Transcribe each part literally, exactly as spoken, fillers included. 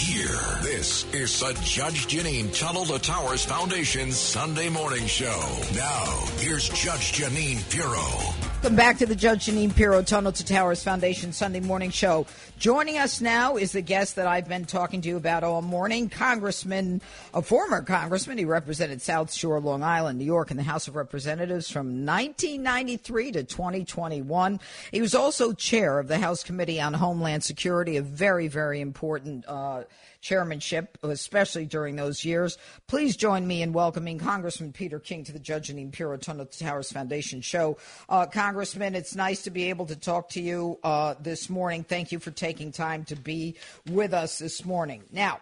here. This is the Judge Jeanine Tunnel to Towers Foundation Sunday Morning Show. Now, here's Judge Jeanine Pirro. Welcome back to the Judge Jeanine Pirro Tunnel to Towers Foundation Sunday Morning Show. Joining us now is the guest that I've been talking to you about all morning, Congressman, a former congressman. He represented South Shore, Long Island, New York in the House of Representatives from nineteen ninety-three to twenty twenty-one. He was also chair of the House Committee on Homeland Security, a very, very important uh, chairmanship, especially during those years. Please join me in welcoming Congressman Peter King to the Judge Jeanine Pirro Tunnel to Towers Foundation show. Uh, Congressman, it's nice to be able to talk to you uh, this morning. Thank you for taking time to be with us this morning. Now,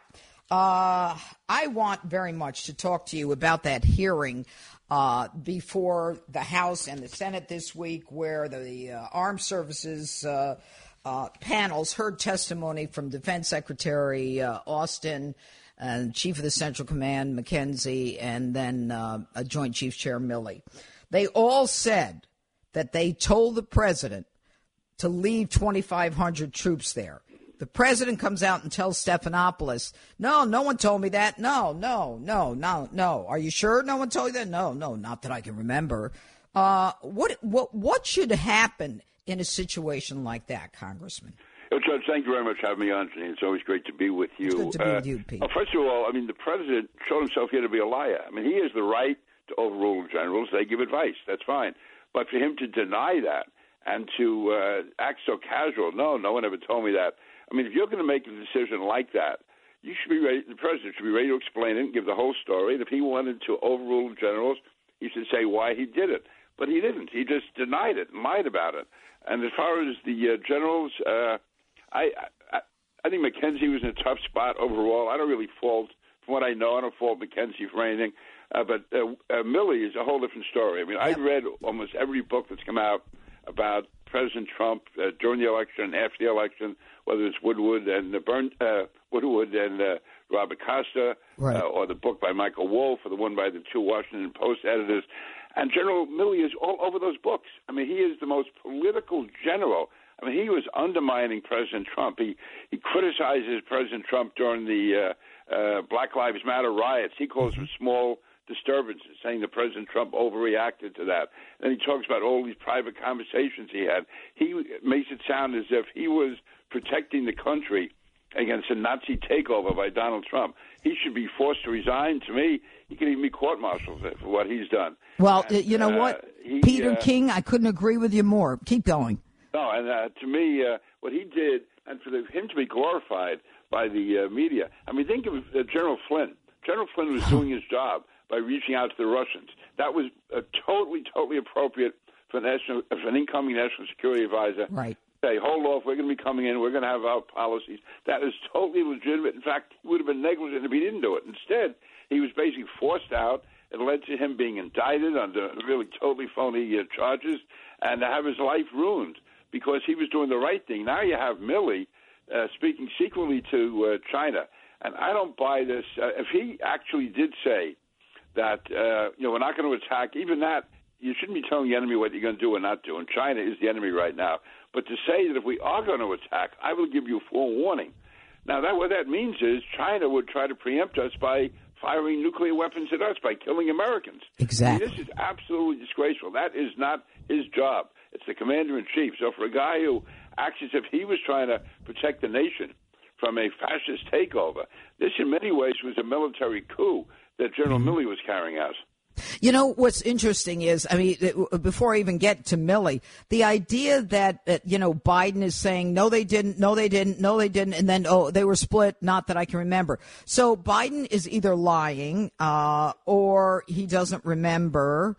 uh, I want very much to talk to you about that hearing uh, before the House and the Senate this week, where the uh, Armed Services uh, uh, panels heard testimony from Defense Secretary uh, Austin and Chief of the Central Command McKenzie, and then uh, a Joint Chiefs Chair Milley. They all said that they told the president to leave twenty-five hundred troops there. The president comes out and tells Stephanopoulos, no, no one told me that. No, no, no, no, no. Are you sure no one told you that? No, no, not that I can remember. Uh, what, what, what should happen in a situation like that, Congressman? Well, Judge, thank you very much for having me on, Jeanine. It's always great to be with you. It's good to be uh, with you, Pete. Well, first of all, I mean, the president showed himself here to be a liar. I mean, he has the right to overrule the generals. They give advice. That's fine. But for him to deny that and to uh, act so casual, no, no one ever told me that. I mean, if you're going to make a decision like that, you should be ready, the president should be ready to explain it and give the whole story. And if he wanted to overrule the generals, he should say why he did it. But he didn't. He just denied it and lied about it. And as far as the uh, generals, uh, I, I I think McKenzie was in a tough spot overall. I don't really fault, from what I know, I don't fault McKenzie for anything. Uh, but uh, uh, Milley is a whole different story. I mean, I've read almost every book that's come out about President Trump uh, during the election and after the election, whether it's Woodward and uh, Burn, uh, Woodward and uh, Robert Costa, right. uh, or the book by Michael Wolff, or the one by the two Washington Post editors. And General Milley is all over those books. I mean, he is the most political general. I mean, he was undermining President Trump. He he criticizes President Trump during the uh, uh, Black Lives Matter riots. He calls them small disturbances, saying that President Trump overreacted to that. Then he talks about all these private conversations he had. He makes it sound as if he was protecting the country against a Nazi takeover by Donald Trump. He should be forced to resign. To me, he can even be court-martialed for what he's done. Well, and, you know uh, what, he, Peter uh, King, I couldn't agree with you more. Keep going. No, and uh, to me, uh, what he did, and for the, him to be glorified by the uh, media, I mean, think of uh, General Flynn. General Flynn was doing his job by reaching out to the Russians. That was uh, totally, totally appropriate for, national, for an incoming national security advisor. Right. Say, hold off, we're going to be coming in, we're going to have our policies. That is totally legitimate. In fact, he would have been negligent if he didn't do it. Instead, he was basically forced out. It led to him being indicted under really totally phony uh, charges and to have his life ruined because he was doing the right thing. Now you have Milley uh, speaking secretly to uh, China. And I don't buy this. Uh, if he actually did say that, uh, you know, we're not going to attack, even that, you shouldn't be telling the enemy what you're going to do or not do. And China is the enemy right now. But to say that if we are going to attack, I will give you forewarning. Now, that what that means is China would try to preempt us by firing nuclear weapons at us, by killing Americans. Exactly. I mean, this is absolutely disgraceful. That is not his job. It's the commander-in-chief. So for a guy who acts as if he was trying to protect the nation from a fascist takeover, this in many ways was a military coup that General mm-hmm. Milley was carrying out. You know, what's interesting is, I mean, before I even get to Milley, the idea that, that, you know, Biden is saying, no, they didn't, no, they didn't, no, they didn't, and then, oh, they were split, not that I can remember. So Biden is either lying uh, or he doesn't remember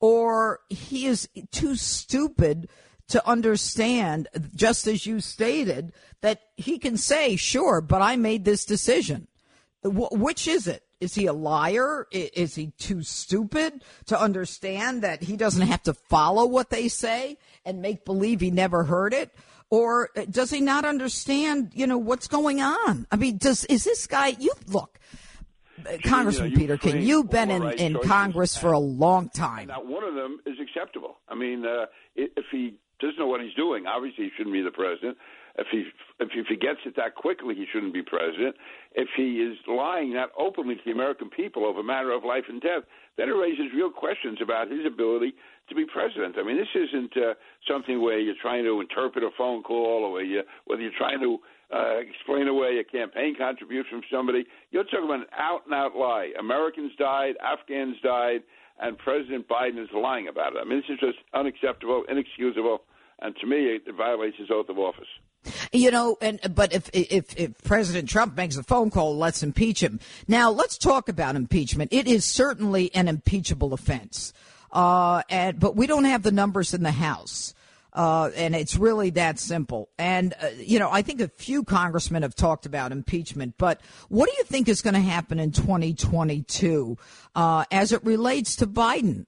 or he is too stupid to understand, just as you stated, that he can say, sure, but I made this decision. W- which is it? Is he a liar? Is he too stupid to understand that he doesn't have to follow what they say and make believe he never heard it? Or does he not understand, you know, what's going on? I mean, does is this guy, you look, Congressman you know, Peter King, you've been in, right in Congress for a long time. Not one of them is acceptable. I mean, uh, if he doesn't know what he's doing, obviously he shouldn't be the president. If he if he forgets it that quickly, he shouldn't be president. If he is lying that openly to the American people over a matter of life and death, then it raises real questions about his ability to be president. I mean, this isn't uh, something where you're trying to interpret a phone call or where you, whether you're trying to uh, explain away a campaign contribution from somebody. You're talking about an out-and-out lie. Americans died, Afghans died, and President Biden is lying about it. I mean, this is just unacceptable, inexcusable, and to me, it violates his oath of office. You know, and but if, if if President Trump makes a phone call, let's impeach him. Now, let's talk about impeachment. It is certainly an impeachable offense, uh, and but we don't have the numbers in the House, uh, and it's really that simple. And uh, you know, I think a few congressmen have talked about impeachment. But what do you think is going to happen in twenty twenty-two uh, as it relates to Biden?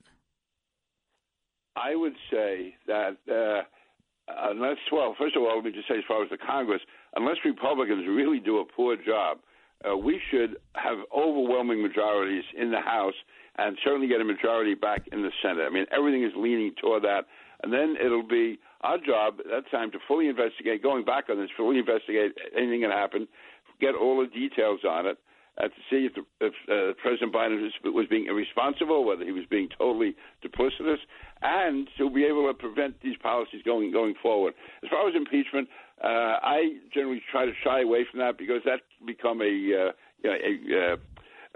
I would say that. Uh, Unless, well, first of all, let me just say as far as the Congress, unless Republicans really do a poor job, uh, we should have overwhelming majorities in the House and certainly get a majority back in the Senate. I mean, everything is leaning toward that. And then it'll be our job at that time to fully investigate, going back on this, fully investigate anything that happened, get all the details on it, uh, to see if, the, if uh, President Biden was, was being irresponsible, whether he was being totally duplicitous, and to be able to prevent these policies going going forward. As far as impeachment, uh, I generally try to shy away from that because that can become a, uh, you know, a, uh,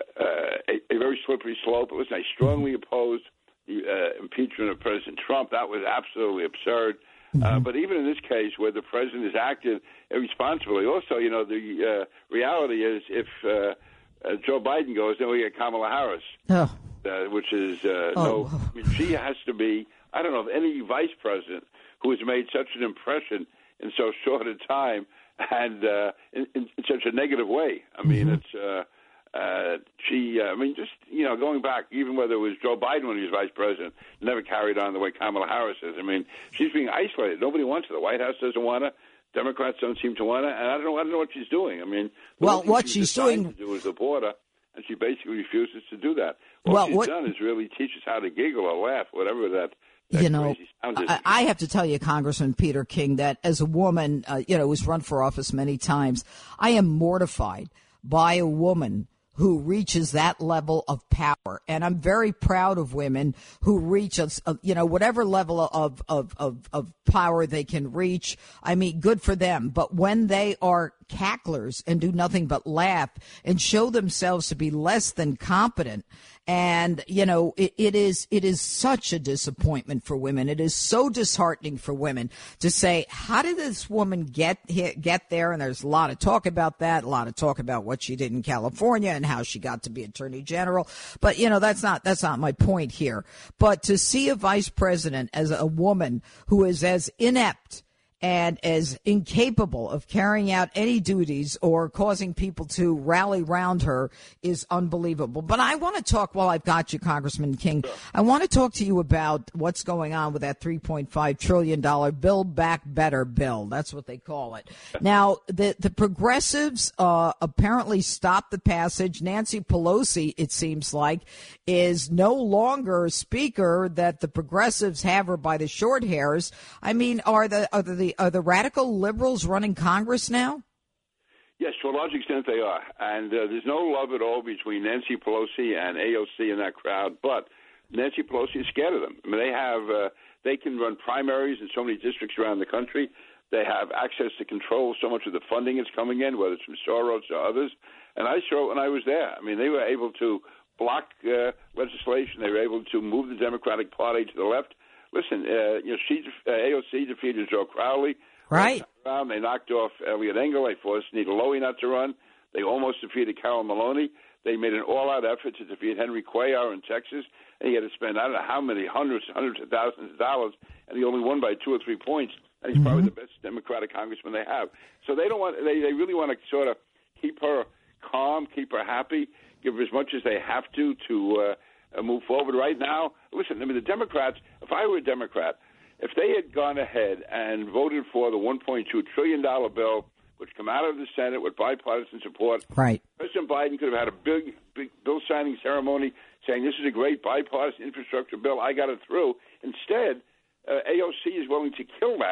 uh, a, a very slippery slope. Listen, I strongly opposed the uh, impeachment of President Trump. That was absolutely absurd. Mm-hmm. Uh, but even in this case, where the president has acted irresponsibly, also, you know, the uh, reality is if uh, uh, Joe Biden goes, then we get Kamala Harris. Oh. Uh, which is uh, oh. no. I mean, she has to be. I don't know of any vice president who has made such an impression in so short a time and uh, in, in, in such a negative way. I mean, mm-hmm. it's uh, uh, she. Uh, I mean, just you know, going back, even whether it was Joe Biden when he was vice president, never carried on the way Kamala Harris is. I mean, she's being isolated. Nobody wants her. The White House doesn't want her. Democrats don't seem to want her, and I don't know. I don't know what she's doing. I mean, well, what she's doing to do is the border. And she basically refuses to do that. What well, she's what, done is really teach us how to giggle or laugh, whatever that, that you know, crazy sound is. I, I have to tell you, Congressman Peter King, that as a woman, uh, you know, who's run for office many times, I am mortified by a woman who reaches that level of power. And I'm very proud of women who reach, a, a, you know, whatever level of, of, of, of power they can reach. I mean, good for them. But when they are cacklers and do nothing but laugh and show themselves to be less than competent, and, you know, it, it is it is such a disappointment for women. It is so disheartening for women to say, how did this woman get here, get there? And there's a lot of talk about that, a lot of talk about what she did in California and how she got to be attorney general. But, you know, that's not that's not my point here. But to see a vice president as a woman who is as inept and as incapable of carrying out any duties or causing people to rally round her is unbelievable. But I want to talk, while I've got you, Congressman King, I want to talk to you about what's going on with that three point five trillion dollars Build Back Better bill. That's what they call it. Now, the, the progressives uh, apparently stopped the passage. Nancy Pelosi, it seems like, is no longer a speaker, that the progressives have her by the short hairs. I mean, are the are the Are the radical liberals running Congress now? Yes, to a large extent they are. And uh, there's no love at all between Nancy Pelosi and A O C in that crowd. But Nancy Pelosi is scared of them. I mean, they have uh, they can run primaries in so many districts around the country. They have access to control so much of the funding that's coming in, whether it's from Soros or others. And I saw it when I was there. I mean, they were able to block uh, legislation. They were able to move the Democratic Party to the left. Listen, uh, you know, she, uh, A O C defeated Joe Crowley. Right. Around, they knocked off Elliot Engel. They forced Nita Lowey not to run. They almost defeated Carol Maloney. They made an all-out effort to defeat Henry Cuellar in Texas. And he had to spend, I don't know how many, hundreds, hundreds of thousands of dollars, and he only won by two or three points. And he's mm-hmm. probably the best Democratic congressman they have. So they don't want. They, they really want to sort of keep her calm, keep her happy, give her as much as they have to to uh, move forward. Right now, listen, I mean, the Democrats, if I were a Democrat, if they had gone ahead and voted for the one point two trillion dollars bill, which come out of the Senate with bipartisan support, right. President Biden could have had a big, big bill signing ceremony saying this is a great bipartisan infrastructure bill. I got it through. Instead, uh, A O C is willing to kill that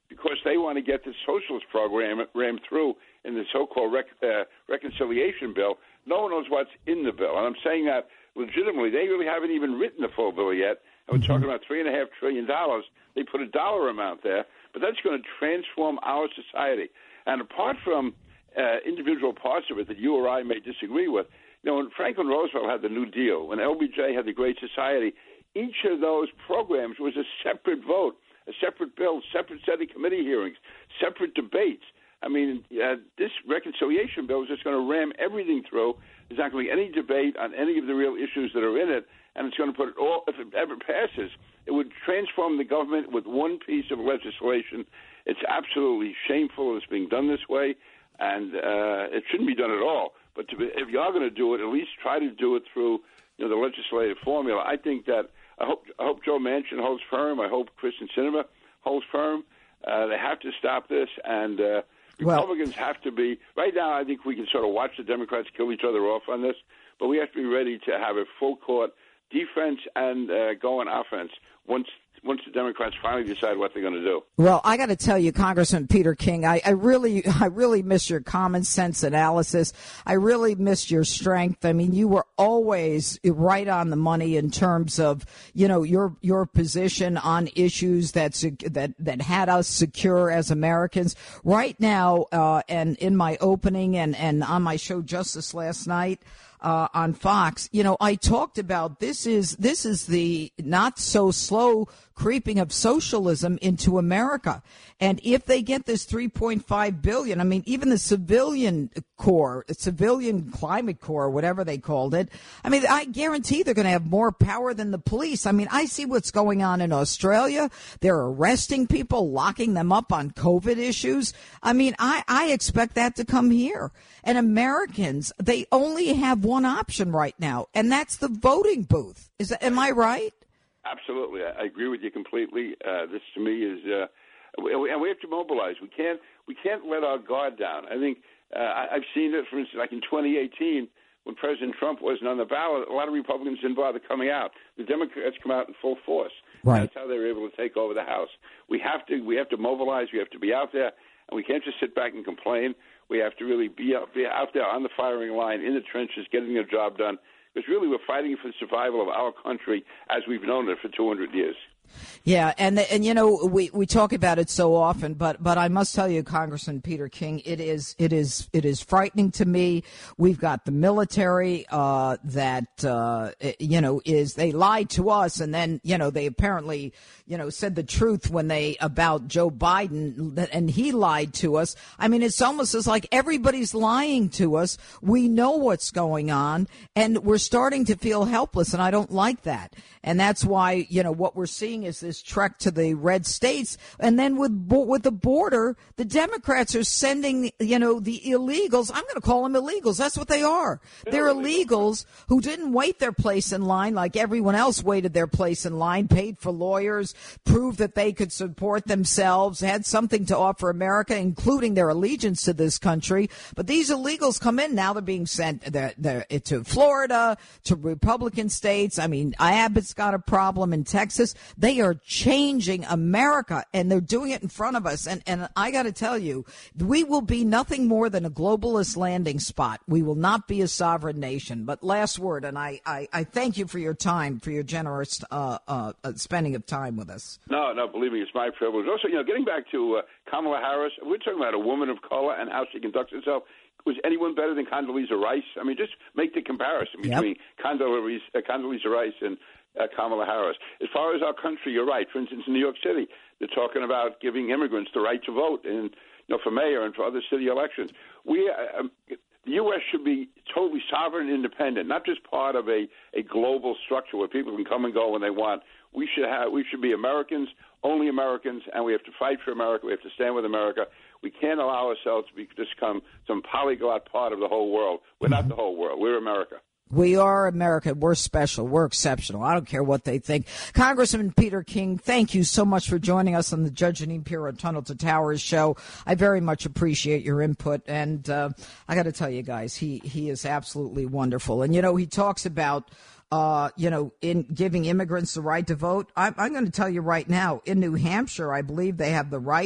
because they want to get the socialist program rammed through in the so-called rec- uh, reconciliation bill. No one knows what's in the bill. And I'm saying that legitimately. They really haven't even written the full bill yet. And we're talking about three and a half trillion dollars. They put a dollar amount there, but that's going to transform our society. And apart from uh, individual parts of it that you or I may disagree with, you know, when Franklin Roosevelt had the New Deal, when L B J had the Great Society, each of those programs was a separate vote, a separate bill, separate set of committee hearings, separate debates. I mean, uh, this reconciliation bill is just going to ram everything through. There's not going to be any debate on any of the real issues that are in it, and it's going to put it all, if it ever passes, it would transform the government with one piece of legislation. It's absolutely shameful it's being done this way, and uh, it shouldn't be done at all. But to be, if you are going to do it, at least try to do it through, you know, the legislative formula. I think that I hope I hope Joe Manchin holds firm. I hope Kristen Sinema holds firm. Uh, they have to stop this, and uh, Republicans well, have to be. Right now, I think we can sort of watch the Democrats kill each other off on this, but we have to be ready to have a full court defense and uh, go on offense once once the Democrats finally decide what they're going to do. Well, I got to tell you, Congressman Peter King, I, I really, I really miss your common sense analysis. I really miss your strength. I mean, you were always right on the money in terms of, you know, your your position on issues that that that had us secure as Americans. Right now, uh, and in my opening and and on my show Justice last night. Uh, on Fox, you know, I talked about this is this is the not so slow creeping of socialism into America. And if they get this three point five billion, I mean, even the civilian corps, civilian climate corps, whatever they called it, I mean, I guarantee they're going to have more power than the police. I mean, I see what's going on in Australia. They're arresting people, locking them up on COVID issues. I mean, I, I expect that to come here. And Americans, they only have one option right now, and that's the voting booth. Is that, am I right? Absolutely. I agree with you completely. Uh, this, to me, is uh, and we have to mobilize. We can't we can't let our guard down. I think uh, I've seen it, for instance, like in twenty eighteen, when President Trump wasn't on the ballot, a lot of Republicans didn't bother coming out. The Democrats come out in full force. Right. That's how they were able to take over the House. We have to we have to mobilize. We have to be out there, and we can't just sit back and complain. We have to really be out, be out there on the firing line, in the trenches, getting the job done. Because really, we're fighting for the survival of our country as we've known it for two hundred years. Yeah, and and you know we, we talk about it so often, but but I must tell you, Congressman Peter King, it is it is it is frightening to me. We've got the military uh, that uh, you know is they lied to us, and then you know they apparently you know said the truth when they about Joe Biden, and he lied to us. I mean, it's almost as like everybody's lying to us. We know what's going on, and we're starting to feel helpless, and I don't like that. And that's why you know what we're seeing is this trek to the red states, and then with with the border, the Democrats are sending, you know, the illegals. I'm going to call them illegals. That's what they are. They're illegals who didn't wait their place in line like everyone else waited their place in line, paid for lawyers, proved that they could support themselves, had something to offer America, including their allegiance to this country. But these illegals come in now; they're being sent they're, they're, to Florida, to Republican states. I mean, Abbott's got a problem in Texas. They are changing America, and they're doing it in front of us. And, and I got to tell you, we will be nothing more than a globalist landing spot. We will not be a sovereign nation. But last word, and I, I, I thank you for your time, for your generous uh, uh, spending of time with us. No, no, believe me, it's my privilege. Also, you know, getting back to uh, Kamala Harris, we're talking about a woman of color and how she conducts herself. Was anyone better than Condoleezza Rice? I mean, just make the comparison between yep. Condoleezza, uh, Condoleezza Rice and Uh, Kamala Harris. As far as our country, you're right. For instance, in New York City, they're talking about giving immigrants the right to vote, and you know, for mayor and for other city elections. We, uh, um, the U S should be totally sovereign and independent, not just part of a, a global structure where people can come and go when they want. We should have. We should be Americans, only Americans, and we have to fight for America. We have to stand with America. We can't allow ourselves to be, become some polyglot part of the whole world. We're not the whole world. We're America. We are America. We're special. We're exceptional. I don't care what they think. Congressman Peter King, thank you so much for joining us on the Judge Jeanine Pirro Tunnel to Towers show. I very much appreciate your input. And uh, I got to tell you guys, he, he is absolutely wonderful. And, you know, he talks about, uh, you know, in giving immigrants the right to vote. I'm, I'm going to tell you right now, in New Hampshire, I believe they have the right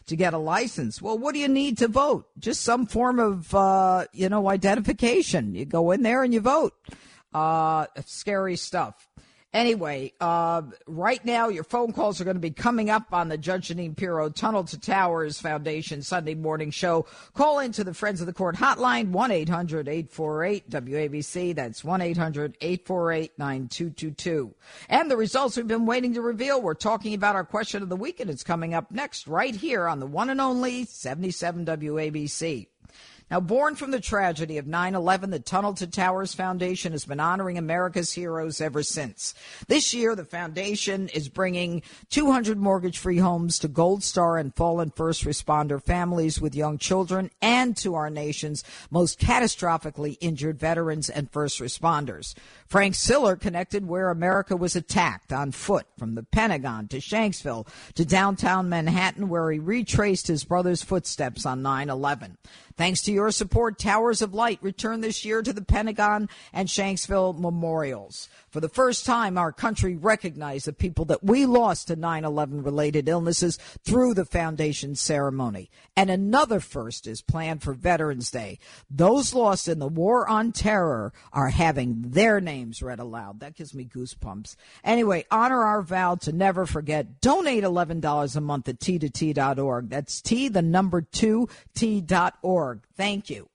to get a license. Well, what do you need to vote? Just some form of, uh, you know, identification. You go in there and you vote. Uh, scary stuff. Anyway, uh, right now your phone calls are going to be coming up on the Judge Jeanine Pirro Tunnel to Towers Foundation Sunday morning show. Call into the Friends of the Court hotline, one eight hundred eight four eight W A B C. That's one eight hundred eight four eight nine two two two. And the results we've been waiting to reveal. We're talking about our question of the week, and it's coming up next right here on the one and only seventy-seven W A B C. Now, born from the tragedy of nine eleven, the Tunnel to Towers Foundation has been honoring America's heroes ever since. This year, the foundation is bringing two hundred mortgage-free homes to Gold Star and fallen first responder families with young children and to our nation's most catastrophically injured veterans and first responders. Frank Siller connected where America was attacked on foot from the Pentagon to Shanksville to downtown Manhattan, where he retraced his brother's footsteps on nine eleven. Thanks to your support, Towers of Light returned this year to the Pentagon and Shanksville memorials. For the first time, our country recognized the people that we lost to nine eleven related illnesses through the foundation ceremony. And another first is planned for Veterans Day. Those lost in the war on terror are having their names read aloud. That gives me goosebumps. Anyway, honor our vow to never forget. Donate eleven dollars a month at T two T dot org. That's T, the number two, T dot org. Thank you.